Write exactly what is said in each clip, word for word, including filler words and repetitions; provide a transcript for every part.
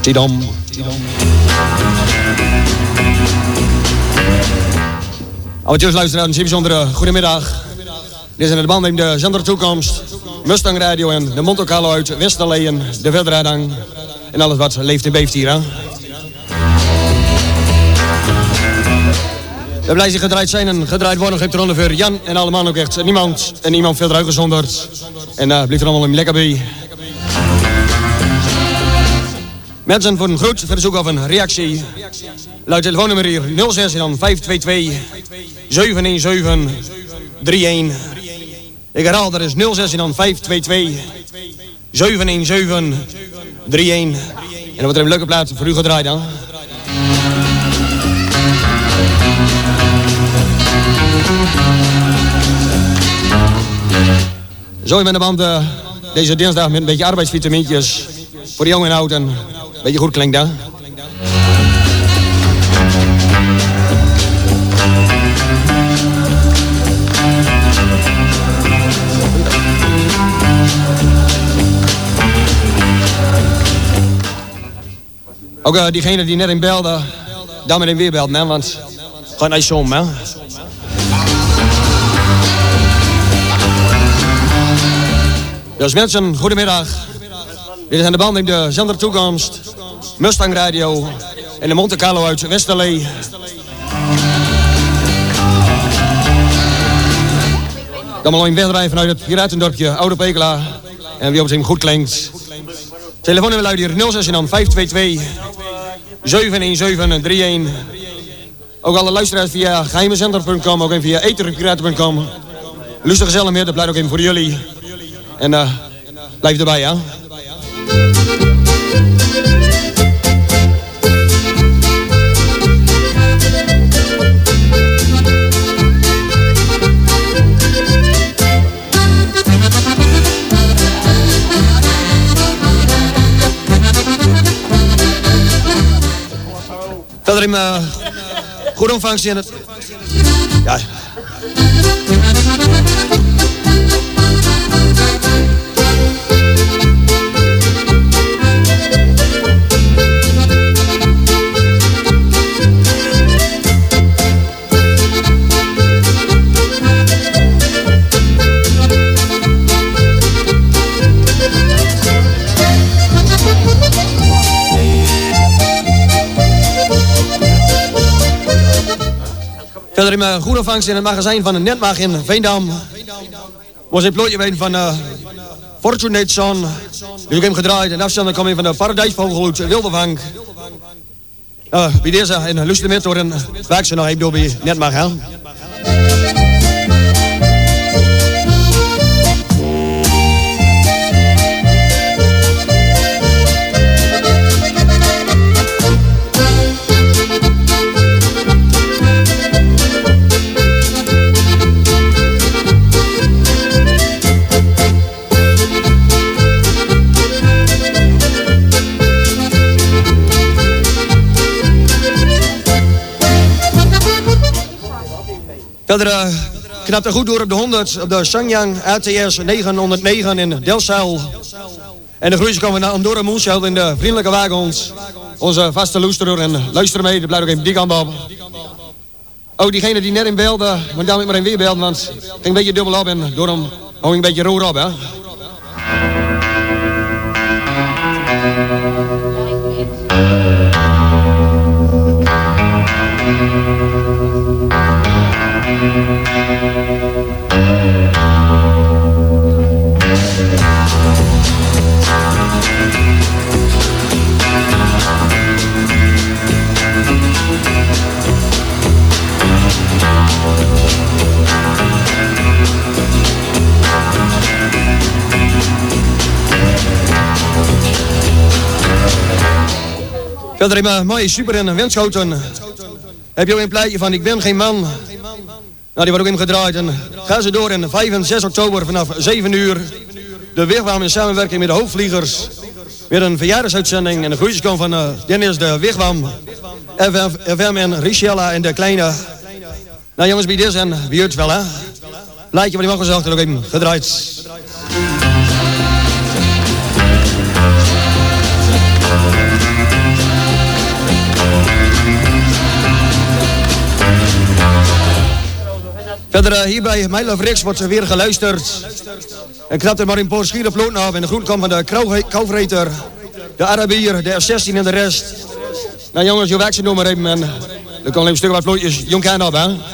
Tidam. Amateurs luisteraars, een zeer bijzondere goedemiddag. Dit is in de band met de zender Toekomst, Mustang Radio en de Monte Carlo uit Westerleen, de Verdraadang en alles wat leeft en beeft hier. Hè? We blijven gedraaid zijn en gedraaid worden. Geeft er onder voor Jan en allemaal ook echt niemand en niemand verder uitgezonderd. En uh, blijft er allemaal een lekker bij. Mensen voor een groet verzoek of een reactie. Luid telefoonnummer hier nul zes en dan vijf twee twee zeven een zeven drie een. Ik herhaal, dat is nul zes en dan vijf twee twee zeven een zeven drie een. En dan wordt er een leuke plaat voor u gedraaid dan. Zo in de band uh, deze dinsdag met een beetje arbeidsvitamintjes voor jong en oud en een beetje goed klinkt hè. Ook uh, diegene die net in belde, dan meteen weer belt, hè, want gewoon niet zo, hè. Dus mensen, goedemiddag. Dit is aan de band met de zender Toekomst, Mustang Radio en de Monte Carlo uit Westerlee. Dan maar een wegdraaien vanuit het Piratendorpje Oude Pekela. En wie op het hem goed klinkt. Telefoonnummer luidt hier nul zes en dan vijf twee twee zeven een zeven drie een. Ook alle luisteraars via geheimezender punt com, ook even via etherpiraten punt com. Lustig gezellig meer, dat blijft ook even voor jullie. En uh, blijf erbij, ja. Verder in uh, goede ontvangst in het... Ja. Verder in mijn goede ontvangst in het magazijn van de Netmag in Veendam. Was een plotje weten van uh, Fortunate Son. Die ik hem gedraaid en afstand kwam in van de Paradijsvogelhoed Wildevang. Uh, bij deze en luister met door een werk ze nog even door bij Netmag, hè. Verder uh, knapt er goed door op de honderd op de Sanyang A T S negenhonderdnegen in Delfzijl. En de groeien komen naar Andorra Moenshout in de vriendelijke wagens. Onze vaste luisteraar en luister mee, dat blijft ook even die kant op. Ook diegene die net in belde, maar dan moet maar een weer belden, want het ging een beetje dubbel op en door hem hou een beetje roer op, hè. Verder in mijn mooie super en wenschoten heb je ook een plaatje van Ik ben geen man. Nou, die wordt ook in gedraaid en gaan ze door in vijf en zes oktober vanaf zeven uur. De Wigwam in samenwerking met de Hoogvliegers. Weer een verjaardagsuitzending en de groetjes komen van uh, Dennis de Wigwam, F M en Richella en de Kleine. Nou jongens, bij dit en wie het wel hè. Plaatje van die mag gezegd en ook even gedraaid. Thank you. Verder uh, hier bij Mijl of Riks wordt weer geluisterd. En knapt er maar een paar schieren ploten af. En de groet komt van de Kouvreter, de Arabier, de F zestien en de rest. Nou jongens, je werkt ze nog maar even. En er komen een stuk wat plootjes jong aan op, hè.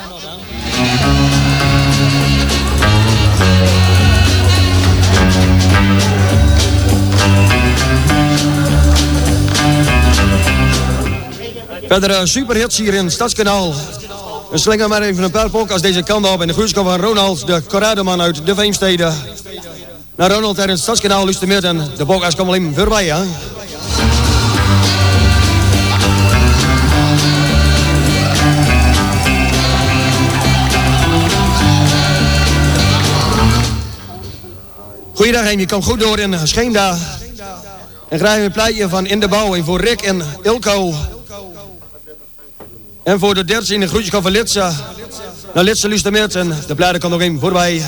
Verder uh, superhits hier in het Stadskanaal. We slingen maar even een paar als deze kant op. En de groetschap van Ronald, de Corradoman uit de Veemstede. Naar Ronald tijdens het Stadskanaal luistert en de podcast komt alleen voorbij, hè. Goeiedag en je komt goed door in Scheenda. En graag een plaatje van In de Bouw en voor Rick en Ilko. En voor de dertiende groetjes van Litsa. Naar Litsa luistert en de platen kan nog even voorbij.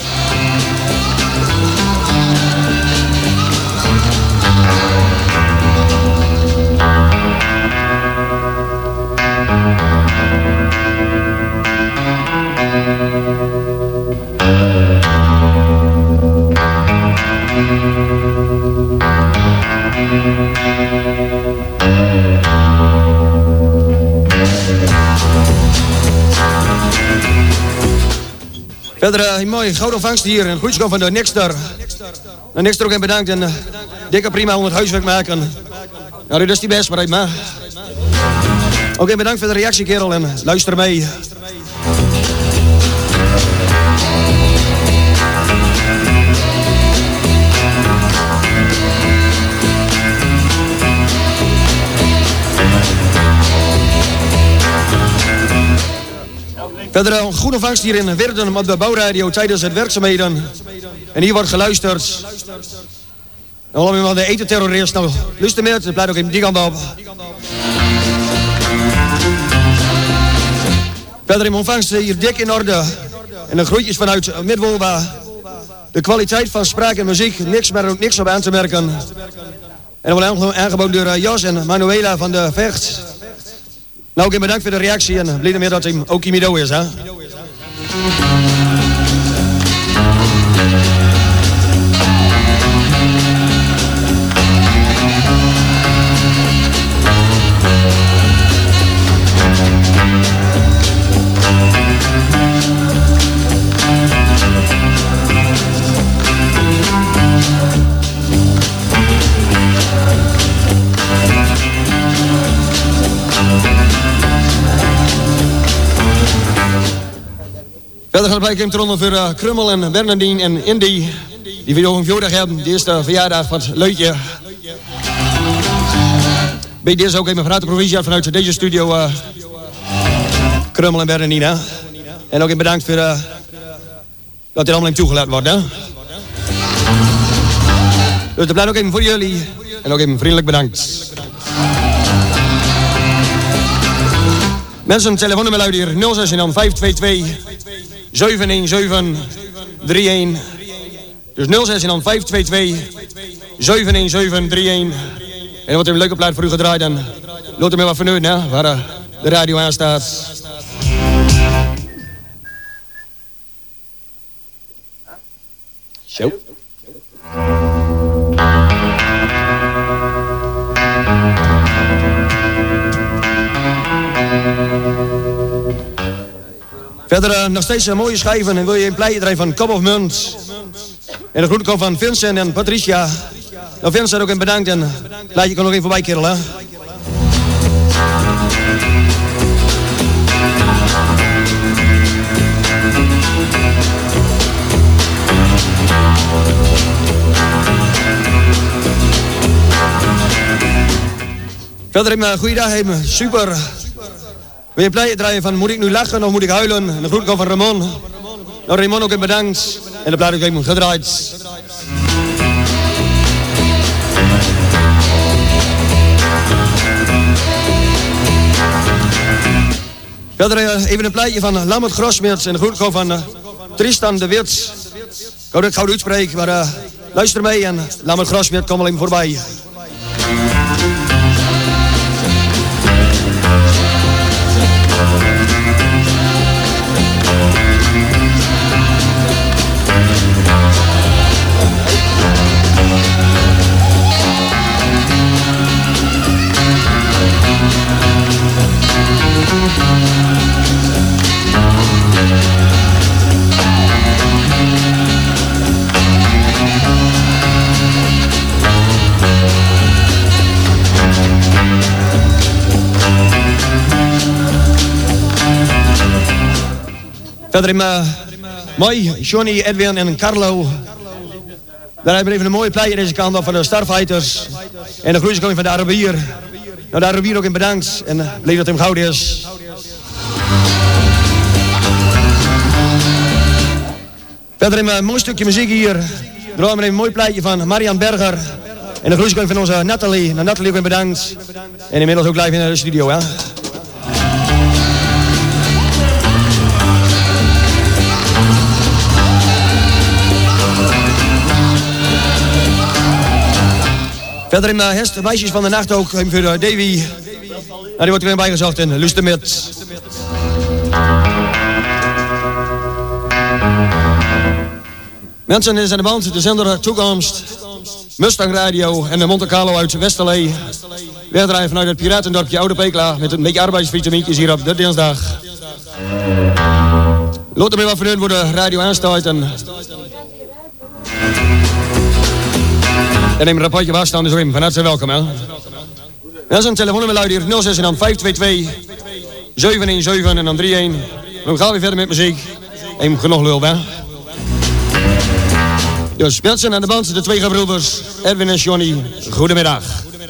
Verder uh, een mooie gouden vangst hier. Een groetschap van de Nixter. De Nixter ook even bedankt en uh, dikke prima onder het huiswerk maken. Nou, dit is die best, maar even maar. Ook even bedankt voor de reactie, kerel, en luister mee. Verder een goede vangst hier in Werden op de bouwradio tijdens het werkzaamheden. En hier wordt geluisterd. En allemaal de etenterrorist. Nou, luister meer, het blijft ook even die kant op. Verder in ontvangst hier dik in orde. En de groetjes vanuit Midwolba. De kwaliteit van spraak en muziek, niks, maar ook niks op aan te merken. En dan wordt aangeboden door Jos en Manuela van de Vecht. Nou, ik bedankt voor de reactie en blij meer dat hij ook Kimido is, hè. Verder gaat bij Trommel voor uh, Krummel en Bernardine en Indy. Die we nog een verjaardag hebben. De eerste verjaardag van het Leutje. Bij deze ook even vanuit de provincie vanuit deze studio. Uh, Krummel en Bernardine. Hè? En ook even bedankt voor uh, dat dit allemaal even toegelaten wordt. Hè? Dus dat blijft ook even voor jullie. En ook even vriendelijk bedankt. Mensen, telefoonnummer luidt hier nul zes vijf twee twee zeven een zeven drie een. Dus nul zes vijf twee twee zeven een zeven drie een. En er wordt een leuke plaat voor u gedraaid. En laat er maar wat verneuden, hè, waar uh, de radio aan staat. Zo. Verder uh, nog steeds uh, mooie schijven en wil je een pleitje draaien van Kop of Munt. En de groeten van Vincent en Patricia. Nou Vincent ook een bedankt en pleitje kan nog even voorbij kerel, hè. Verder een uh, goede dag, even super. Wil je pleitje draaien van moet ik nu lachen of moet ik huilen? En de groet van Ramon. Nou Ramon ook een bedankt. En de plaat ook even gedraaid. Verder even een pleitje van Lambert Grosmeerts en de groet van uh, Tristan de Wit. Ik hoop dat ik het goed uitspreek, maar uh, luister mee en Lambert Grosmeert kom al even voorbij. Verder in uh, mij, Johnny, Edwin en Carlo. Daar hebben we even een mooie plaatje deze kant op van de Starfighters. En de groeikoming van de Arabier. Nou, de Arabier ook in bedankt. En uh, bleef dat hem goud is. Verder in een uh, mooi stukje muziek hier. Draaien we even een mooi plaatje van Marian Berger. En de groeikoming van onze Nathalie. Nou, Nathalie ook in bedankt. En inmiddels ook live in de studio, hè. Verder in mijn uh, de meisjes van de nacht ook voor uh, Davy. Nou, die wordt er weer bijgezocht in Lustemit. Mensen, dit is aan de band, de zender Toekomst, Mustang Radio en de Monte Carlo uit Westerlee. Weer draaien vanuit het Piratendorpje Oude Pekela met een beetje arbeidsvitamintjes hier op de dinsdag. Laat er weer wat voor hun voor de radio aanstaat en... En neem een rapportje afstand, dus Wim, van harte welkom, hè. Dat is een telefoonnummer luidt hier, nul zes en dan vijf twee twee, zeven een zeven en dan drie een. We gaan weer verder met muziek. En genoeg lul, hè. Dus mensen aan de band, de twee gebroeders, Edwin en Johnny, goedemiddag.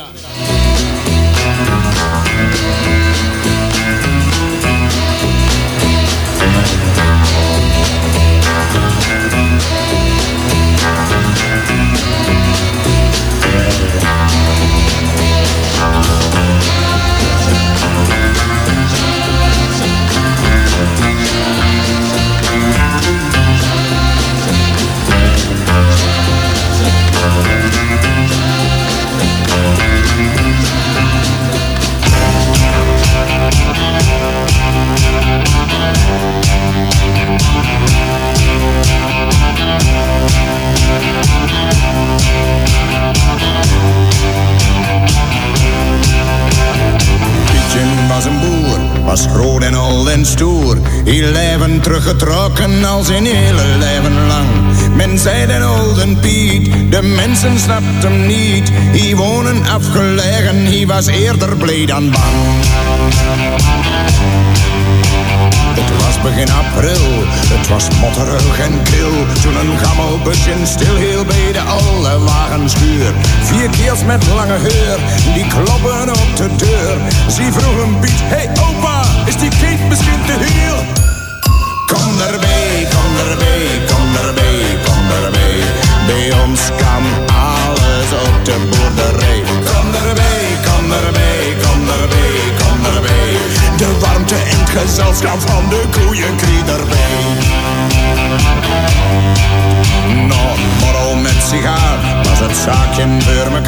Was groot en oud en stoer, heel leven teruggetrokken al zijn hele leven lang. Men zei den olden Piet, de mensen snapten hem niet. Hij wonen afgelegen, hij was eerder blij dan bang. Het was begin april, het was motterig en kil. Toen een gammel busje stil heel bij de oude wagenschuur. Vier keers met lange heur, die kloppen op de deur. Ze vroegen Piet, hey opa, is die kind misschien te heel? Kom erbij, kom erbij, kom erbij, kom erbij. Bij ons kan alles op de boerderij. Kom erbij, kom erbij, kom erbij, kom erbij. De warmte en het gezelschap van de koeien kreeg erbij. Nog een borrel met sigaar was het zaakje voor mekaar.